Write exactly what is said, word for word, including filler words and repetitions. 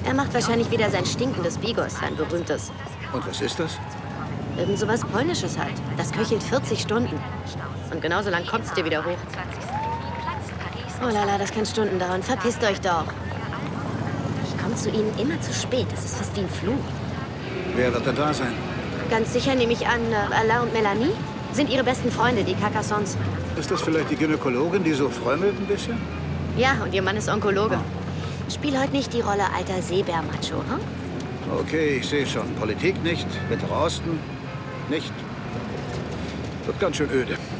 Er macht wahrscheinlich wieder sein stinkendes Bigos, sein berühmtes. Und was ist das? Irgend sowas Polnisches halt. Das köchelt vierzig Stunden. Und genauso lang kommt's dir wieder hoch. Oh lala, das kann Stunden dauern. Verpisst euch doch. Ich komme zu Ihnen immer zu spät. Das ist fast wie ein Fluch. Wer wird denn da sein? Ganz sicher nehme ich an, äh, Alain und Melanie sind ihre besten Freunde, die Carcassonnes. Ist das vielleicht die Gynäkologin, die so frömmelt ein bisschen? Ja, und ihr Mann ist Onkologe. Spiel heute nicht die Rolle alter Seebär-Macho, hm? Okay, ich sehe schon. Politik nicht, Mittlerer Osten nicht. Wird ganz schön öde.